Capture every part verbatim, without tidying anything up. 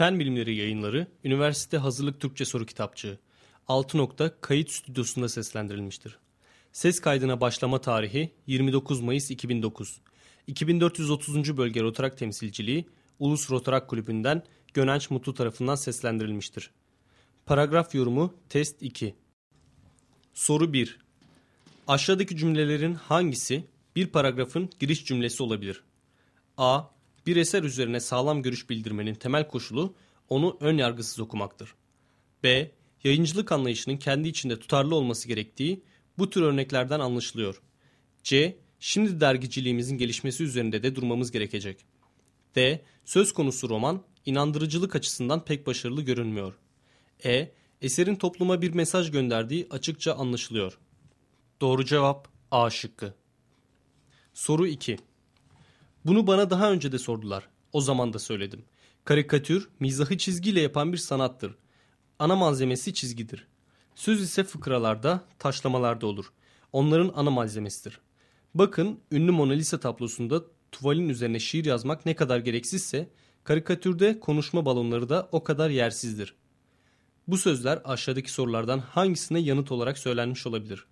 Fen Bilimleri Yayınları, Üniversite Hazırlık Türkçe Soru Kitapçığı. altı nokta kayıt stüdyosunda seslendirilmiştir. Ses kaydına başlama tarihi yirmi dokuz Mayıs iki bin dokuz. iki bin dört yüz otuzuncu Bölge Rotarak Temsilciliği, Ulus Rotarak Kulübü'nden Gönenç Mutlu tarafından seslendirilmiştir. Paragraf yorumu Test iki. Soru bir. Aşağıdaki cümlelerin hangisi bir paragrafın giriş cümlesi olabilir? A. Bir eser üzerine sağlam görüş bildirmenin temel koşulu onu ön yargısız okumaktır. B. Yayıncılık anlayışının kendi içinde tutarlı olması gerektiği bu tür örneklerden anlaşılıyor. C. Şimdi dergiciliğimizin gelişmesi üzerinde de durmamız gerekecek. D. Söz konusu roman inandırıcılık açısından pek başarılı görünmüyor. E. Eserin topluma bir mesaj gönderdiği açıkça anlaşılıyor. Doğru cevap A şıkkı. Soru iki. Bunu bana daha önce de sordular. O zaman da söyledim. Karikatür, mizahı çizgiyle yapan bir sanattır. Ana malzemesi çizgidir. Söz ise fıkralarda, taşlamalarda olur. Onların ana malzemesidir. Bakın, ünlü Mona Lisa tablosunda tuvalin üzerine şiir yazmak ne kadar gereksizse, karikatürde konuşma balonları da o kadar yersizdir. Bu sözler aşağıdaki sorulardan hangisine yanıt olarak söylenmiş olabilir?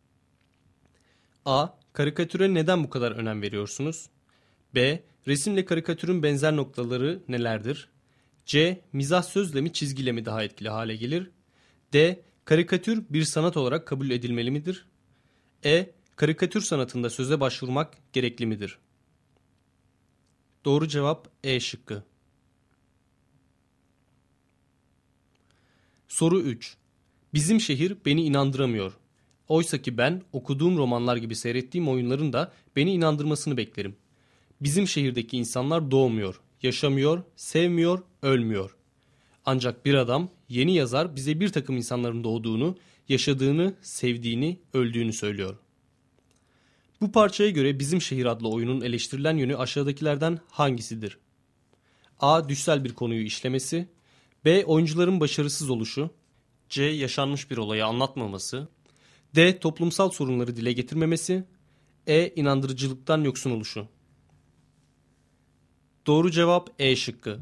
A. Karikatüre neden bu kadar önem veriyorsunuz? B. Resimle karikatürün benzer noktaları nelerdir? C. Mizah sözle mi çizgiyle mi daha etkili hale gelir? D. Karikatür bir sanat olarak kabul edilmeli midir? E. Karikatür sanatında söze başvurmak gerekli midir? Doğru cevap E şıkkı. Soru üç. Bizim şehir beni inandıramıyor. Oysaki ben okuduğum romanlar gibi seyrettiğim oyunların da beni inandırmasını beklerim. Bizim şehirdeki insanlar doğmuyor, yaşamıyor, sevmiyor, ölmüyor. Ancak bir adam, yeni yazar bize bir takım insanların doğduğunu, yaşadığını, sevdiğini, öldüğünü söylüyor. Bu parçaya göre Bizim Şehir adlı oyunun eleştirilen yönü aşağıdakilerden hangisidir? A. Düşsel bir konuyu işlemesi. B. Oyuncuların başarısız oluşu. C. Yaşanmış bir olayı anlatmaması. D. Toplumsal sorunları dile getirmemesi. E. İnandırıcılıktan yoksun oluşu. Doğru cevap E şıkkı.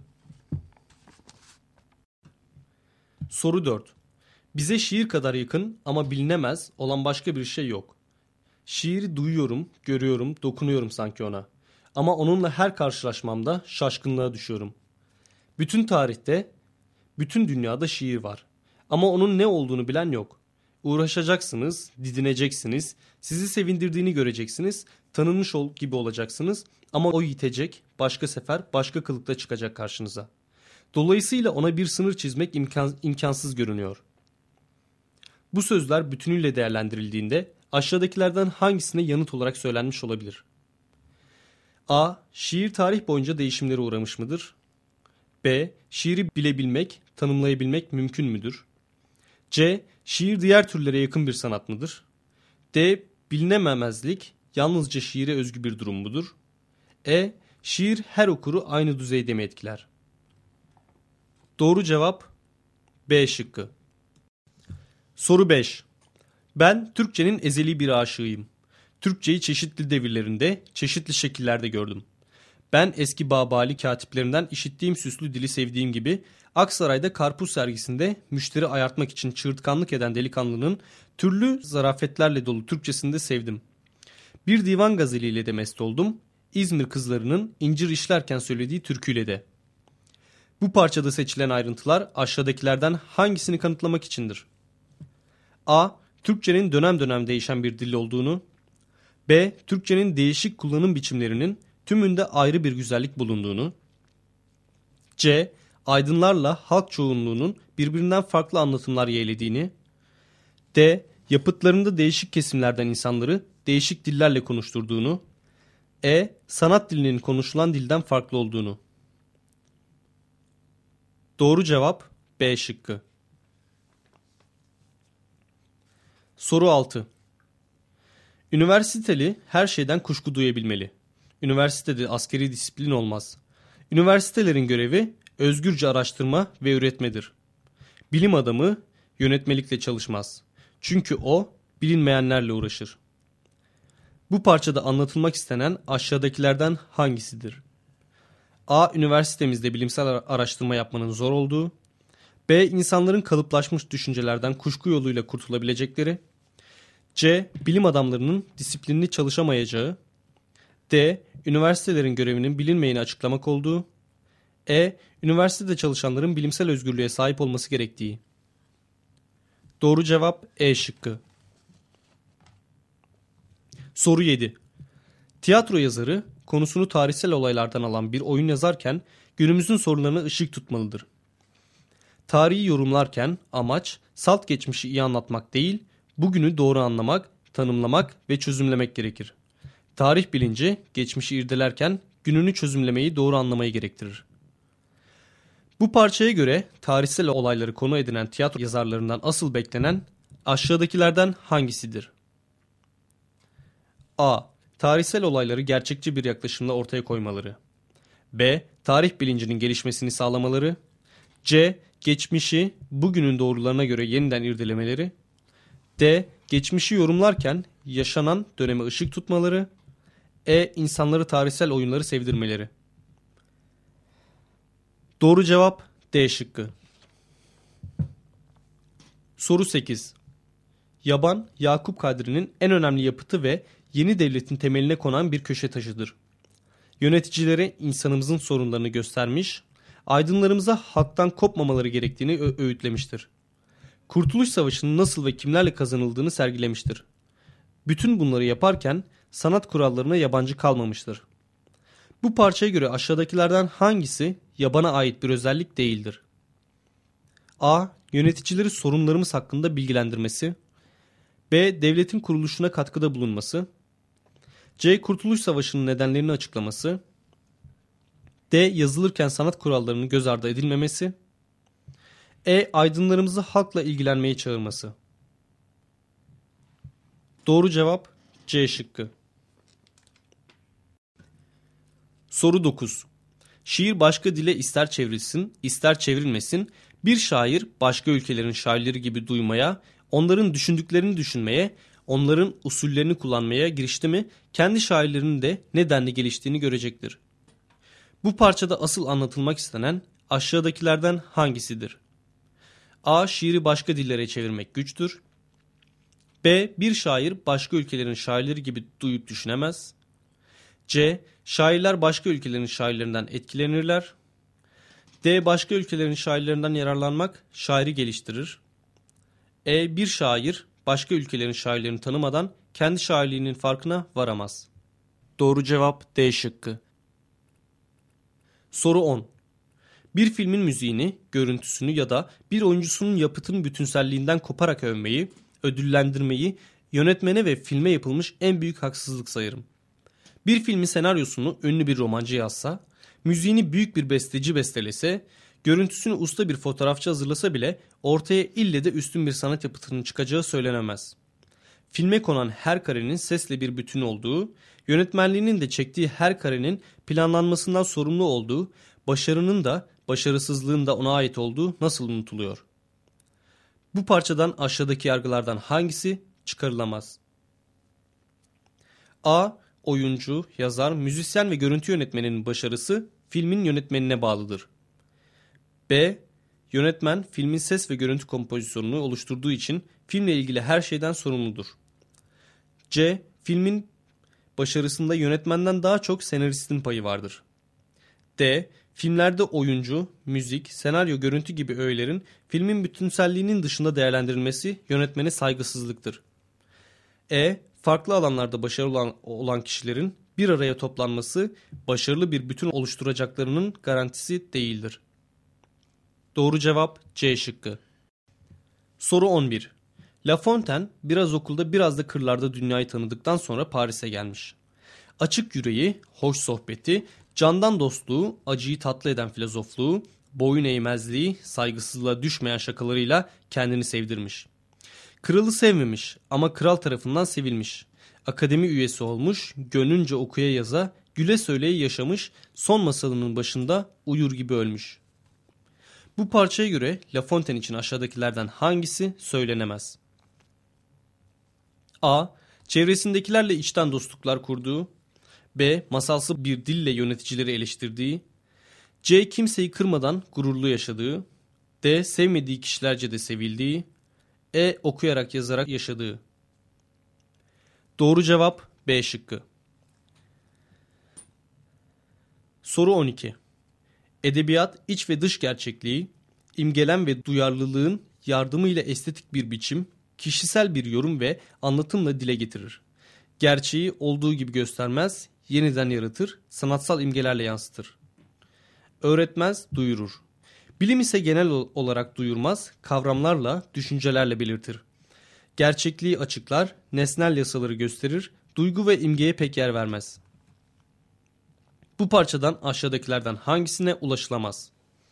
Soru dört. Bize şiir kadar yakın ama bilinemez olan başka bir şey yok. Şiiri duyuyorum, görüyorum, dokunuyorum sanki ona. Ama onunla her karşılaşmamda şaşkınlığa düşüyorum. Bütün tarihte, bütün dünyada şiir var. Ama onun ne olduğunu bilen yok. Uğraşacaksınız, didineceksiniz, sizi sevindirdiğini göreceksiniz, tanınmış ol gibi olacaksınız ama o yitecek, başka sefer başka kılıkta çıkacak karşınıza. Dolayısıyla ona bir sınır çizmek imkan, imkansız görünüyor. Bu sözler bütünüyle değerlendirildiğinde aşağıdakilerden hangisine yanıt olarak söylenmiş olabilir? A. Şiir tarih boyunca değişimlere uğramış mıdır? B. Şiiri bilebilmek, tanımlayabilmek mümkün müdür? C. Şiir diğer türlere yakın bir sanat mıdır? D. Bilinememezlik yalnızca şiire özgü bir durum mudur? E. Şiir her okuru aynı düzeyde mi etkiler? Doğru cevap B şıkkı. Soru beş. Ben Türkçenin ezeli bir aşığıyım. Türkçeyi çeşitli devirlerinde, çeşitli şekillerde gördüm. Ben eski Babali katiplerinden işittiğim süslü dili sevdiğim gibi Aksaray'da karpuz sergisinde müşteri ayartmak için çığırtkanlık eden delikanlının türlü zarafetlerle dolu Türkçesini de sevdim. Bir divan gazeliyle de mest oldum. İzmir kızlarının incir işlerken söylediği türküyle de. Bu parçada seçilen ayrıntılar aşağıdakilerden hangisini kanıtlamak içindir? A. Türkçenin dönem dönem değişen bir dil olduğunu. B. Türkçenin değişik kullanım biçimlerinin tümünde ayrı bir güzellik bulunduğunu. C. Aydınlarla halk çoğunluğunun birbirinden farklı anlatımlar yeğlediğini. D. Yapıtlarında değişik kesimlerden insanları değişik dillerle konuşturduğunu. E. Sanat dilinin konuşulan dilden farklı olduğunu. Doğru cevap B şıkkı. Soru altı. Üniversiteli her şeyden kuşku duyabilmeli. Üniversitede askeri disiplin olmaz. Üniversitelerin görevi özgürce araştırma ve üretmedir. Bilim adamı yönetmelikle çalışmaz. Çünkü o bilinmeyenlerle uğraşır. Bu parçada anlatılmak istenen aşağıdakilerden hangisidir? A. Üniversitemizde bilimsel araştırma yapmanın zor olduğu. B. İnsanların kalıplaşmış düşüncelerden kuşku yoluyla kurtulabilecekleri. C. Bilim adamlarının disiplinli çalışamayacağı. D. Üniversitelerin görevinin bilinmeyeni açıklamak olduğu. E. Üniversitede çalışanların bilimsel özgürlüğe sahip olması gerektiği. Doğru cevap E şıkkı. Soru yedi. Tiyatro yazarı konusunu tarihsel olaylardan alan bir oyun yazarken günümüzün sorunlarına ışık tutmalıdır. Tarihi yorumlarken amaç salt geçmişi iyi anlatmak değil, bugünü doğru anlamak, tanımlamak ve çözümlemek gerekir. Tarih bilinci geçmişi irdelerken gününü çözümlemeyi doğru anlamayı gerektirir. Bu parçaya göre tarihsel olayları konu edinen tiyatro yazarlarından asıl beklenen aşağıdakilerden hangisidir? A. Tarihsel olayları gerçekçi bir yaklaşımla ortaya koymaları. B. Tarih bilincinin gelişmesini sağlamaları. C. Geçmişi bugünün doğrularına göre yeniden irdelemeleri. D. Geçmişi yorumlarken yaşanan döneme ışık tutmaları. E. İnsanları tarihsel oyunları sevdirmeleri. Doğru cevap D şıkkı. Soru sekiz. Yaban, Yakup Kadri'nin en önemli yapıtı ve yeni devletin temeline konan bir köşe taşıdır. Yöneticilere insanımızın sorunlarını göstermiş, aydınlarımıza halktan kopmamaları gerektiğini ö- öğütlemiştir. Kurtuluş Savaşı'nın nasıl ve kimlerle kazanıldığını sergilemiştir. Bütün bunları yaparken sanat kurallarına yabancı kalmamıştır. Bu parçaya göre aşağıdakilerden hangisi yabana ait bir özellik değildir? A. Yöneticileri sorunlarımız hakkında bilgilendirmesi. B. Devletin kuruluşuna katkıda bulunması. C. Kurtuluş Savaşı'nın nedenlerini açıklaması. D. Yazılırken sanat kurallarının göz ardı edilmemesi. E. Aydınlarımızı halkla ilgilenmeye çağırması. Doğru cevap C şıkkı. Soru dokuz. Şiir başka dile ister çevrilsin, ister çevrilmesin, bir şair başka ülkelerin şairleri gibi duymaya, onların düşündüklerini düşünmeye, onların usullerini kullanmaya girişti mi, kendi şairlerinin de nedenle geliştiğini görecektir. Bu parçada asıl anlatılmak istenen aşağıdakilerden hangisidir? A. Şiiri başka dillere çevirmek güçtür. B. Bir şair başka ülkelerin şairleri gibi duyup düşünemez. C. Şairler başka ülkelerin şairlerinden etkilenirler. D. Başka ülkelerin şairlerinden yararlanmak şairi geliştirir. E. Bir şair başka ülkelerin şairlerini tanımadan kendi şairliğinin farkına varamaz. Doğru cevap D şıkkı. Soru on. Bir filmin müziğini, görüntüsünü ya da bir oyuncusunun yapıtının bütünselliğinden koparak övmeyi, ödüllendirmeyi yönetmene ve filme yapılmış en büyük haksızlık sayarım. Bir filmin senaryosunu ünlü bir romancı yazsa, müziğini büyük bir besteci bestelese, görüntüsünü usta bir fotoğrafçı hazırlasa bile ortaya ille de üstün bir sanat yapıtının çıkacağı söylenemez. Filme konan her karenin sesle bir bütün olduğu, yönetmenliğinin de çektiği her karenin planlanmasından sorumlu olduğu, başarının da başarısızlığın da ona ait olduğu nasıl unutuluyor? Bu parçadan aşağıdaki yargılardan hangisi çıkarılamaz? A. Oyuncu, yazar, müzisyen ve görüntü yönetmeninin başarısı filmin yönetmenine bağlıdır. B. Yönetmen filmin ses ve görüntü kompozisyonunu oluşturduğu için filmle ilgili her şeyden sorumludur. C. Filmin başarısında yönetmenden daha çok senaristin payı vardır. D. Filmlerde oyuncu, müzik, senaryo, görüntü gibi öğelerin filmin bütünselliğinin dışında değerlendirilmesi yönetmene saygısızlıktır. E. Farklı alanlarda başarılı olan, olan kişilerin bir araya toplanması başarılı bir bütün oluşturacaklarının garantisi değildir. Doğru cevap C şıkkı. Soru on bir. La Fontaine biraz okulda biraz da kırlarda dünyayı tanıdıktan sonra Paris'e gelmiş. Açık yüreği, hoş sohbeti, candan dostluğu, acıyı tatlı eden filozofluğu, boyun eğmezliği, saygısızlığa düşmeyen şakalarıyla kendini sevdirmiş. Kralı sevmemiş ama kral tarafından sevilmiş. Akademi üyesi olmuş, gönlünce okuya yaza, güle söyleye yaşamış, son masalının başında uyur gibi ölmüş. Bu parçaya göre La Fontaine için aşağıdakilerden hangisi söylenemez? A. Çevresindekilerle içten dostluklar kurduğu. B. Masalsı bir dille yöneticileri eleştirdiği. C. Kimseyi kırmadan gururlu yaşadığı. D. Sevmediği kişilerce de sevildiği. E. Okuyarak yazarak yaşadığı. Doğru cevap B şıkkı. Soru on iki. Edebiyat iç ve dış gerçekliği, imgelem ve duyarlılığın yardımıyla estetik bir biçim, kişisel bir yorum ve anlatımla dile getirir. Gerçeği olduğu gibi göstermez, yeniden yaratır, sanatsal imgelerle yansıtır. Öğretmez, duyurur. Bilim ise genel olarak duyurmaz, kavramlarla, düşüncelerle belirtir. Gerçekliği açıklar, nesnel yasaları gösterir, duygu ve imgeye pek yer vermez. Bu parçadan aşağıdakilerden hangisine ulaşılamaz?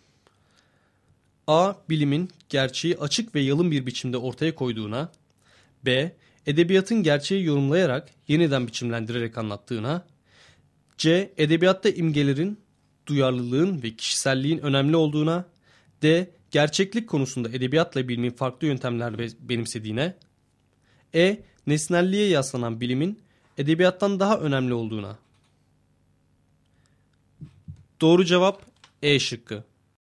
A. Bilimin gerçeği açık ve yalın bir biçimde ortaya koyduğuna. B. Edebiyatın gerçeği yorumlayarak, yeniden biçimlendirerek anlattığına. C. Edebiyatta imgelerin, duyarlılığın ve kişiselliğin önemli olduğuna. D. Gerçeklik konusunda edebiyatla bilimin farklı yöntemler benimsediğine. E. Nesnelliğe yaslanan bilimin edebiyattan daha önemli olduğuna. Doğru cevap E şıkkı.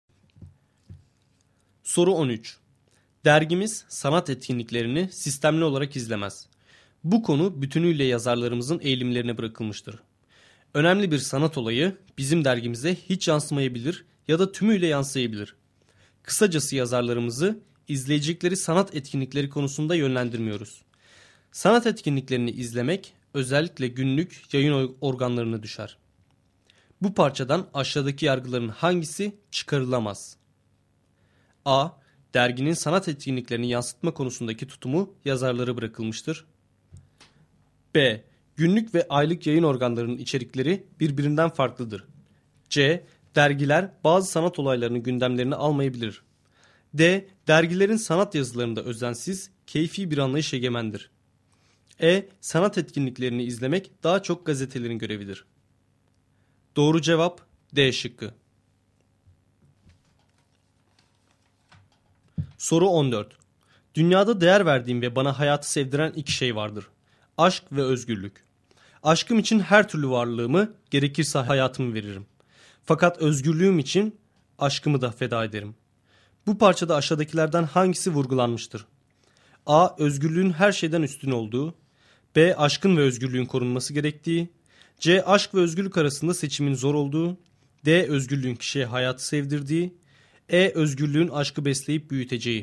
Soru on üç. Dergimiz sanat etkinliklerini sistemli olarak izlemez. Bu konu bütünüyle yazarlarımızın eğilimlerine bırakılmıştır. Önemli bir sanat olayı bizim dergimize hiç yansımayabilir ya da tümüyle yansıyabilir. Kısacası yazarlarımızı izleyecekleri sanat etkinlikleri konusunda yönlendirmiyoruz. Sanat etkinliklerini izlemek özellikle günlük yayın organlarına düşer. Bu parçadan aşağıdaki yargıların hangisi çıkarılamaz? A. Derginin sanat etkinliklerini yansıtma konusundaki tutumu yazarlara bırakılmıştır. B. Günlük ve aylık yayın organlarının içerikleri birbirinden farklıdır. C. Dergiler bazı sanat olaylarının gündemlerini almayabilir. D. Dergilerin sanat yazılarında özensiz, keyfi bir anlayış egemendir. E. Sanat etkinliklerini izlemek daha çok gazetelerin görevidir. Doğru cevap D şıkkı. Soru on dört. Dünyada değer verdiğim ve bana hayatı sevdiren iki şey vardır. Aşk ve özgürlük. Aşkım için her türlü varlığımı, gerekirse hayatımı veririm. Fakat özgürlüğüm için aşkımı da feda ederim. Bu parçada aşağıdakilerden hangisi vurgulanmıştır? A. Özgürlüğün her şeyden üstün olduğu. B. Aşkın ve özgürlüğün korunması gerektiği. C. Aşk ve özgürlük arasında seçimin zor olduğu. D. Özgürlüğün kişiye hayatı sevdirdiği. E. Özgürlüğün aşkı besleyip büyüteceği.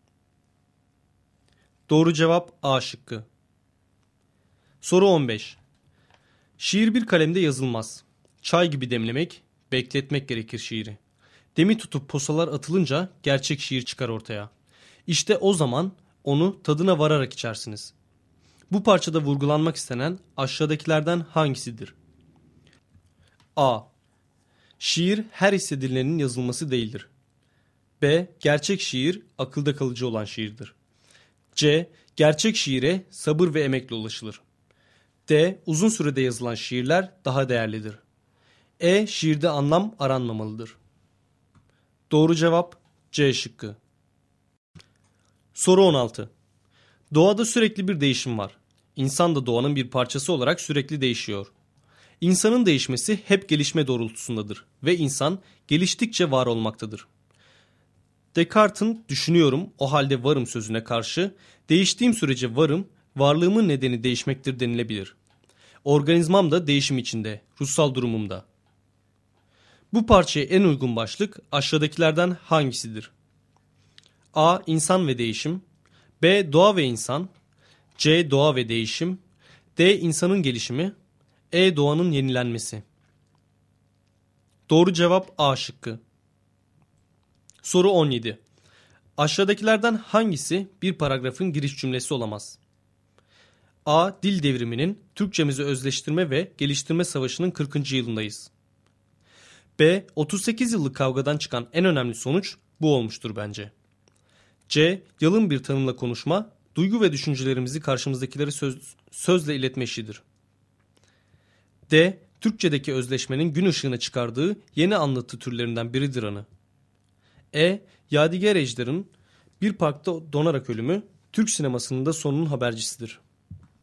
Doğru cevap A şıkkı. Soru on beş. Şiir bir kalemde yazılmaz. Çay gibi demlemek, bekletmek gerekir şiiri. Demi tutup posalar atılınca gerçek şiir çıkar ortaya. İşte o zaman onu tadına vararak içersiniz. Bu parçada vurgulanmak istenen aşağıdakilerden hangisidir? A. Şiir her hissedilenin yazılması değildir. B. Gerçek şiir akılda kalıcı olan şiirdir. C. Gerçek şiire sabır ve emekle ulaşılır. D. Uzun sürede yazılan şiirler daha değerlidir. E. Şiirde anlam aranmamalıdır. Doğru cevap C şıkkı. Soru on altı. Doğada sürekli bir değişim var. İnsan da doğanın bir parçası olarak sürekli değişiyor. İnsanın değişmesi hep gelişme doğrultusundadır ve insan geliştikçe var olmaktadır. Descartes'in düşünüyorum o halde varım sözüne karşı değiştiğim sürece varım, varlığımın nedeni değişmektir denilebilir. Organizmam da değişim içinde, ruhsal durumumda. Bu parçaya en uygun başlık aşağıdakilerden hangisidir? A. İnsan ve değişim. B. Doğa ve insan. C. Doğa ve değişim. D. İnsanın gelişimi. E. Doğanın yenilenmesi. Doğru cevap A şıkkı. Soru on yedi. Aşağıdakilerden hangisi bir paragrafın giriş cümlesi olamaz? A. Dil devriminin Türkçemizi özleştirme ve geliştirme savaşının kırkıncı yılındayız. B. otuz sekiz yıllık kavgadan çıkan en önemli sonuç bu olmuştur bence. C. Yalın bir tanımla konuşma, duygu ve düşüncelerimizi karşımızdakilere söz, sözle iletme işidir. D. Türkçedeki özleşmenin gün ışığına çıkardığı yeni anlatı türlerinden biridir anı. E. Yadigar Ejder'in bir parkta donarak ölümü Türk sinemasının da sonunun habercisidir.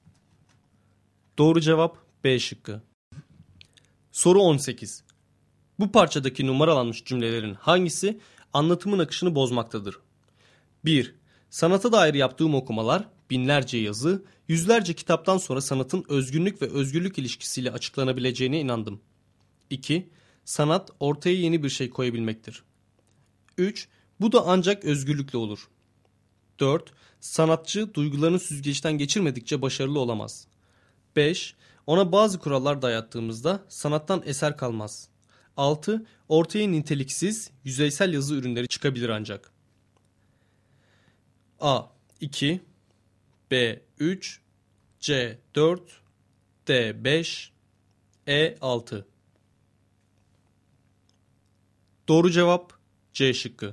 Doğru cevap B şıkkı. Soru on sekiz. Bu parçadaki numaralanmış cümlelerin hangisi anlatımın akışını bozmaktadır? bir. Sanata dair yaptığım okumalar, binlerce yazı, yüzlerce kitaptan sonra sanatın özgünlük ve özgürlük ilişkisiyle açıklanabileceğine inandım. iki. Sanat ortaya yeni bir şey koyabilmektir. üç. Bu da ancak özgürlükle olur. dört. Sanatçı duygularını süzgeçten geçirmedikçe başarılı olamaz. beş. Ona bazı kurallar dayattığımızda sanattan eser kalmaz. altı. Ortaya niteliksiz, yüzeysel yazı ürünleri çıkabilir ancak. A. iki. B. üç. C. dört. D. beş. E. altı. Doğru cevap C şıkkı.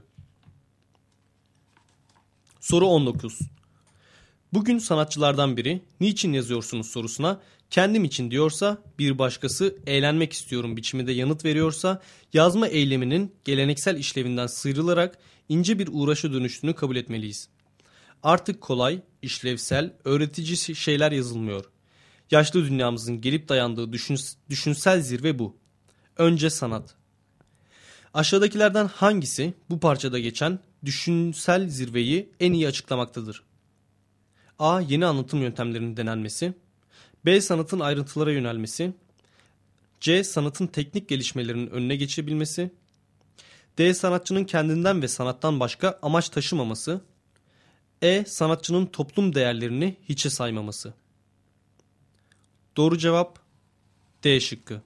Soru on dokuz. Bugün sanatçılardan biri niçin yazıyorsunuz sorusuna kendim için diyorsa, bir başkası eğlenmek istiyorum biçiminde yanıt veriyorsa, yazma eyleminin geleneksel işlevinden sıyrılarak ince bir uğraşa dönüştüğünü kabul etmeliyiz. Artık kolay, işlevsel, öğretici şeyler yazılmıyor. Yaşlı dünyamızın gelip dayandığı düşün, düşünsel zirve bu. Önce sanat. Aşağıdakilerden hangisi bu parçada geçen düşünsel zirveyi en iyi açıklamaktadır? A. Yeni anlatım yöntemlerinin denenmesi. B. Sanatın ayrıntılara yönelmesi. C. Sanatın teknik gelişmelerinin önüne geçebilmesi. D. Sanatçının kendinden ve sanattan başka amaç taşımaması. E. Sanatçının toplum değerlerini hiçe saymaması. Doğru cevap D şıkkı.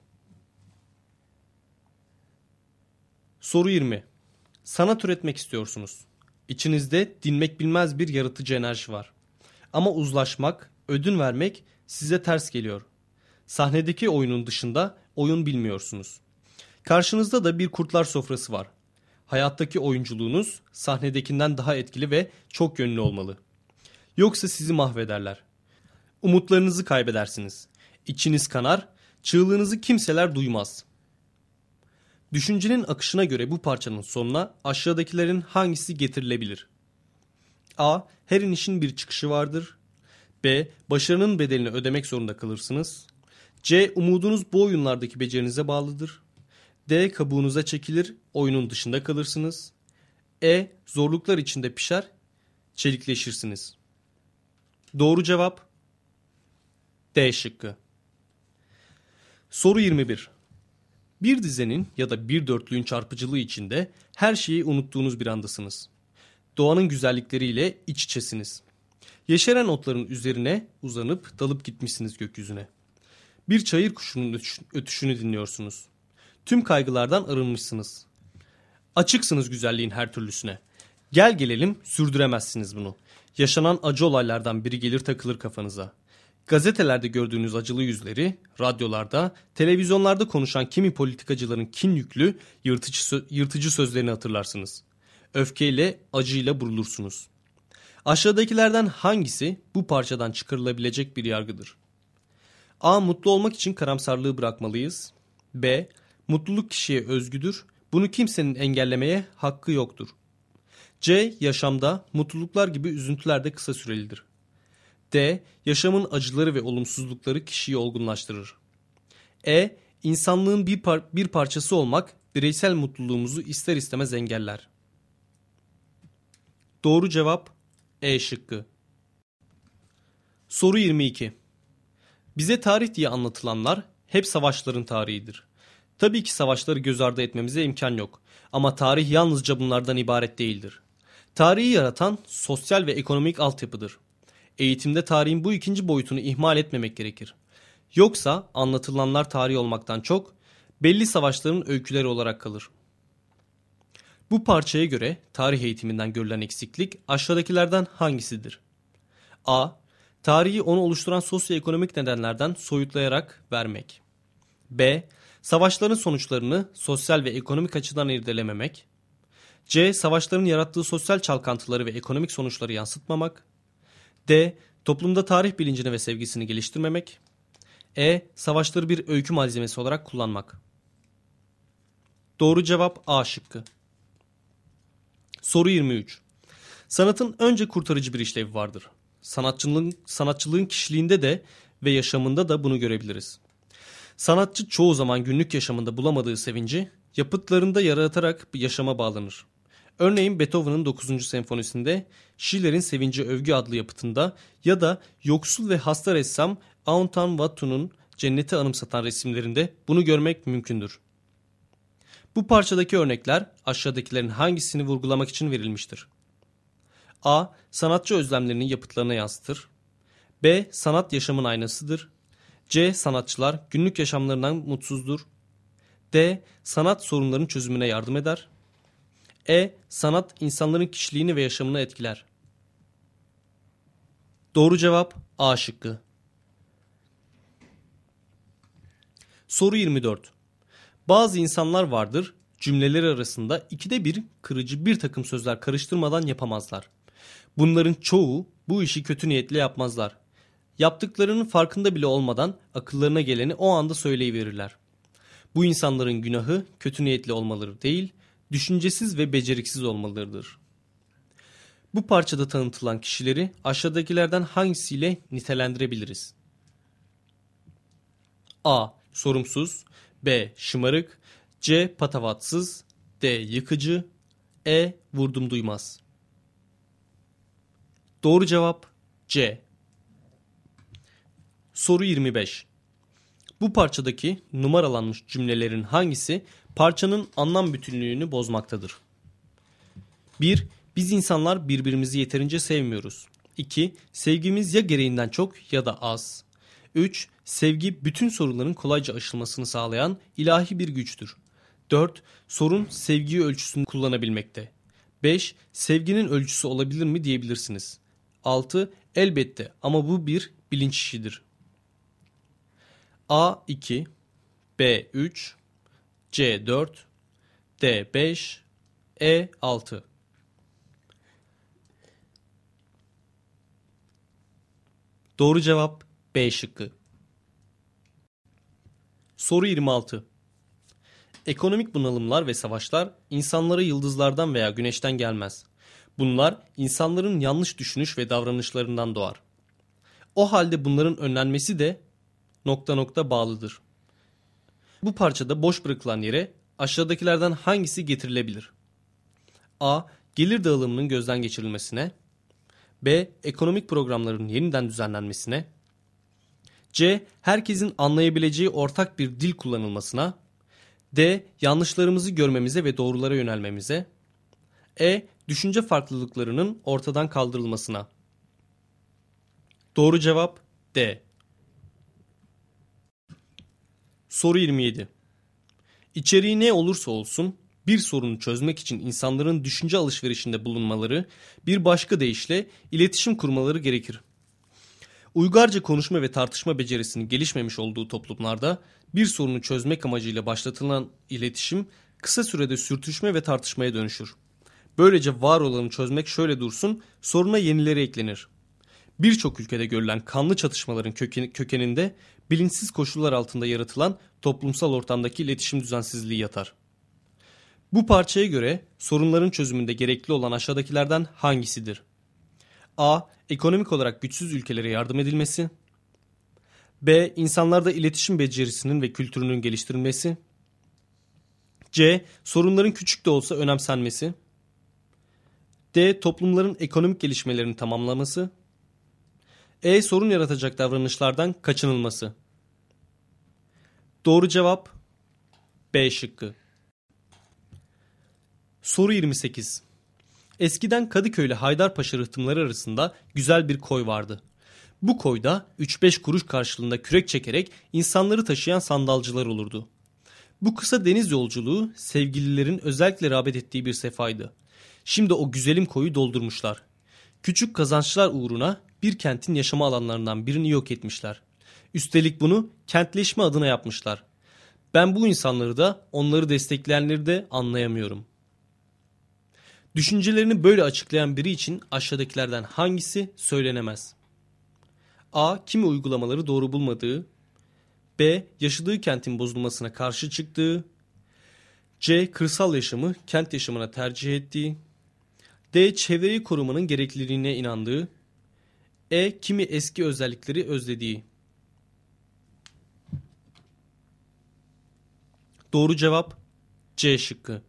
Soru yirmi. Sanat üretmek istiyorsunuz. İçinizde dinmek bilmez bir yaratıcı enerji var. Ama uzlaşmak, ödün vermek size ters geliyor. Sahnedeki oyunun dışında oyun bilmiyorsunuz. Karşınızda da bir kurtlar sofrası var. Hayattaki oyunculuğunuz sahnedekinden daha etkili ve çok yönlü olmalı. Yoksa sizi mahvederler. Umutlarınızı kaybedersiniz. İçiniz kanar, çığlığınızı kimseler duymaz. Düşüncenin akışına göre bu parçanın sonuna aşağıdakilerin hangisi getirilebilir? A. Her inişin bir çıkışı vardır. B. Başarının bedelini ödemek zorunda kalırsınız. C. Umudunuz bu oyunlardaki becerinize bağlıdır. D. Kabuğunuza çekilir, oyunun dışında kalırsınız. E. Zorluklar içinde pişer, çelikleşirsiniz. Doğru cevap D şıkkı. Soru yirmi bir. Bir dizenin ya da bir dörtlüğün çarpıcılığı içinde her şeyi unuttuğunuz bir andasınız. Doğanın güzellikleriyle iç içesiniz. Yeşeren otların üzerine uzanıp dalıp gitmişsiniz gökyüzüne. Bir çayır kuşunun ötüşünü dinliyorsunuz. Tüm kaygılardan arınmışsınız. Açıksınız güzelliğin her türlüsüne. Gel gelelim sürdüremezsiniz bunu. Yaşanan acı olaylardan biri gelir takılır kafanıza. Gazetelerde gördüğünüz acılı yüzleri, radyolarda, televizyonlarda konuşan kimi politikacıların kin yüklü, yırtıcı, sö- yırtıcı sözlerini hatırlarsınız. Öfkeyle, acıyla burulursunuz. Aşağıdakilerden hangisi bu parçadan çıkarılabilecek bir yargıdır? A. Mutlu olmak için karamsarlığı bırakmalıyız. B. Mutluluk kişiye özgüdür. Bunu kimsenin engellemeye hakkı yoktur. C. Yaşamda mutluluklar gibi üzüntüler de kısa sürelidir. D. Yaşamın acıları ve olumsuzlukları kişiyi olgunlaştırır. E. İnsanlığın bir, par- bir parçası olmak bireysel mutluluğumuzu ister istemez engeller. Doğru cevap E şıkkı. Soru yirmi iki. Bize tarih diye anlatılanlar hep savaşların tarihidir. Tabii ki savaşları göz ardı etmemize imkan yok. Ama tarih yalnızca bunlardan ibaret değildir. Tarihi yaratan sosyal ve ekonomik altyapıdır. Eğitimde tarihin bu ikinci boyutunu ihmal etmemek gerekir. Yoksa anlatılanlar tarih olmaktan çok belli savaşların öyküleri olarak kalır. Bu parçaya göre tarih eğitiminden görülen eksiklik aşağıdakilerden hangisidir? A. Tarihi onu oluşturan sosyoekonomik nedenlerden soyutlayarak vermek. B. Savaşların sonuçlarını sosyal ve ekonomik açıdan irdelememek. C. Savaşların yarattığı sosyal çalkantıları ve ekonomik sonuçları yansıtmamak. D. Toplumda tarih bilincini ve sevgisini geliştirmemek. E. Savaşları bir öykü malzemesi olarak kullanmak. Doğru cevap A şıkkı. Soru yirmi üç. Sanatın önce kurtarıcı bir işlevi vardır. Sanatçılığın, sanatçılığın kişiliğinde de ve yaşamında da bunu görebiliriz. Sanatçı çoğu zaman günlük yaşamında bulamadığı sevinci yapıtlarında yaratarak bir yaşama bağlanır. Örneğin Beethoven'ın dokuzuncu senfonisinde, Schiller'in Sevince Övgü adlı yapıtında ya da yoksul ve hasta ressam Antoine Watteau'nun cenneti anımsatan resimlerinde bunu görmek mümkündür. Bu parçadaki örnekler aşağıdakilerin hangisini vurgulamak için verilmiştir? A. Sanatçı özlemlerini yapıtlarına yansıtır. B. Sanat yaşamın aynasıdır. C. Sanatçılar günlük yaşamlarından mutsuzdur. D. Sanat sorunların çözümüne yardım eder. E. Sanat insanların kişiliğini ve yaşamını etkiler. Doğru cevap A şıkkı. Soru yirmi dört. Bazı insanlar vardır, cümleleri arasında ikide bir kırıcı bir takım sözler karıştırmadan yapamazlar. Bunların çoğu bu işi kötü niyetle yapmazlar. Yaptıklarının farkında bile olmadan akıllarına geleni o anda söyleyiverirler. Bu insanların günahı kötü niyetli olmaları değil, düşüncesiz ve beceriksiz olmalarıdır. Bu parçada tanıtılan kişileri aşağıdakilerden hangisiyle nitelendirebiliriz? A. Sorumsuz. B. Şımarık. C. Patavatsız. D. Yıkıcı. E. Vurdum duymaz. Doğru cevap C. Soru yirmi beş. Bu parçadaki numaralanmış cümlelerin hangisi parçanın anlam bütünlüğünü bozmaktadır? bir. Biz insanlar birbirimizi yeterince sevmiyoruz. iki. Sevgimiz ya gereğinden çok ya da az. üç. Sevgi bütün sorunların kolayca aşılmasını sağlayan ilahi bir güçtür. dört. Sorun sevgi ölçüsünü kullanabilmekte. beş. Sevginin ölçüsü olabilir mi diyebilirsiniz. altı. Elbette ama bu bir bilinç işidir. A iki, B üç, C dört, D beş, E altı. Doğru cevap B şıkkı. Soru yirmi altı. Ekonomik bunalımlar ve savaşlar insanlara yıldızlardan veya güneşten gelmez. Bunlar insanların yanlış düşünüş ve davranışlarından doğar. O halde bunların önlenmesi de nokta nokta bağlıdır. Bu parçada boş bırakılan yere aşağıdakilerden hangisi getirilebilir? A. Gelir dağılımının gözden geçirilmesine. B. Ekonomik programların yeniden düzenlenmesine. C. Herkesin anlayabileceği ortak bir dil kullanılmasına. D. Yanlışlarımızı görmemize ve doğrulara yönelmemize. E. Düşünce farklılıklarının ortadan kaldırılmasına. Doğru cevap D. Soru yirmi yedi. İçeriği ne olursa olsun bir sorunu çözmek için insanların düşünce alışverişinde bulunmaları, bir başka deyişle iletişim kurmaları gerekir. Uygarca konuşma ve tartışma becerisinin gelişmemiş olduğu toplumlarda bir sorunu çözmek amacıyla başlatılan iletişim kısa sürede sürtüşme ve tartışmaya dönüşür. Böylece var olanı çözmek şöyle dursun, soruna yenileri eklenir. Birçok ülkede görülen kanlı çatışmaların kökeninde bilinçsiz koşullar altında yaratılan toplumsal ortamdaki iletişim düzensizliği yatar. Bu parçaya göre sorunların çözümünde gerekli olan aşağıdakilerden hangisidir? A. Ekonomik olarak güçsüz ülkelere yardım edilmesi. B. İnsanlarda iletişim becerisinin ve kültürünün geliştirilmesi. C. Sorunların küçük de olsa önemsenmesi. D. Toplumların ekonomik gelişmelerini tamamlaması. E. Sorun yaratacak davranışlardan kaçınılması. Doğru cevap B şıkkı. Soru yirmi sekiz. Eskiden Kadıköy ile Haydarpaşa rıhtımları arasında güzel bir koy vardı. Bu koyda üç beş kuruş karşılığında kürek çekerek insanları taşıyan sandalcılar olurdu. Bu kısa deniz yolculuğu sevgililerin özellikle rağbet ettiği bir sefaydı. Şimdi o güzelim koyu doldurmuşlar. Küçük kazançlar uğruna bir kentin yaşama alanlarından birini yok etmişler. Üstelik bunu kentleşme adına yapmışlar. Ben bu insanları da onları destekleyenleri de anlayamıyorum. Düşüncelerini böyle açıklayan biri için aşağıdakilerden hangisi söylenemez? A. Kimi uygulamaları doğru bulmadığı. B. Yaşadığı kentin bozulmasına karşı çıktığı. C. Kırsal yaşamı kent yaşamına tercih ettiği. D. Çevreyi korumanın gerekliliğine inandığı. E. Kimi eski özellikleri özlediği. Doğru cevap C şıkkı.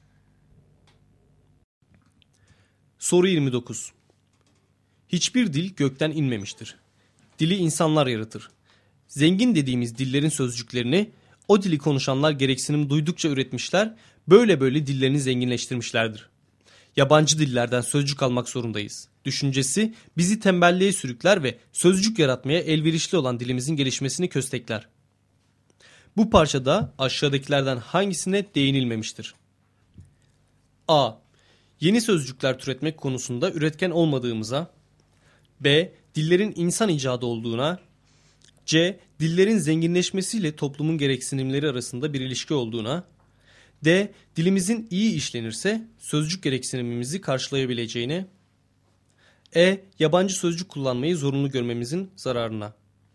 Soru yirmi dokuz. Hiçbir dil gökten inmemiştir. Dili insanlar yaratır. Zengin dediğimiz dillerin sözcüklerini o dili konuşanlar gereksinim duydukça üretmişler, böyle böyle dillerini zenginleştirmişlerdir. Yabancı dillerden sözcük almak zorundayız düşüncesi bizi tembelliğe sürükler ve sözcük yaratmaya elverişli olan dilimizin gelişmesini köstekler. Bu parçada aşağıdakilerden hangisine değinilmemiştir? A. Yeni sözcükler türetmek konusunda üretken olmadığımıza. B. Dillerin insan icadı olduğuna. C. Dillerin zenginleşmesiyle toplumun gereksinimleri arasında bir ilişki olduğuna. D. Dilimizin iyi işlenirse sözcük gereksinimimizi karşılayabileceğine. E. Yabancı sözcük kullanmayı zorunlu görmemizin zararına.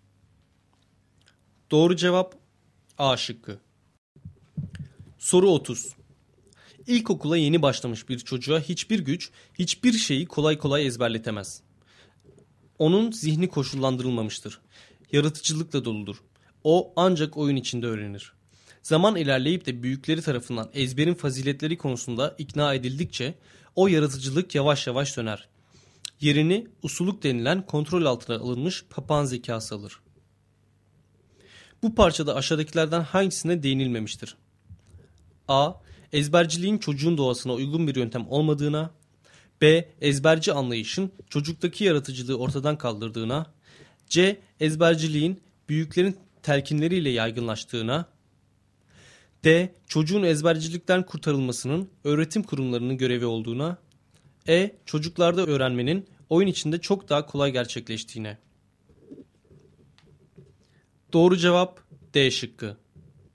Doğru cevap A şıkkı. Soru otuz. İlkokula yeni başlamış bir çocuğa hiçbir güç, hiçbir şeyi kolay kolay ezberletemez. Onun zihni koşullandırılmamıştır. Yaratıcılıkla doludur. O ancak oyun içinde öğrenir. Zaman ilerleyip de büyükleri tarafından ezberin faziletleri konusunda ikna edildikçe o yaratıcılık yavaş yavaş söner. Yerini usulük denilen kontrol altına alınmış papağan zekası alır. Bu parçada aşağıdakilerden hangisine değinilmemiştir? A. Ezberciliğin çocuğun doğasına uygun bir yöntem olmadığına. B. Ezberci anlayışın çocuktaki yaratıcılığı ortadan kaldırdığına. C. Ezberciliğin büyüklerin telkinleriyle yaygınlaştığına. D. Çocuğun ezbercilikten kurtarılmasının öğretim kurumlarının görevi olduğuna. E. Çocuklarda öğrenmenin oyun içinde çok daha kolay gerçekleştiğine. Doğru cevap D şıkkı.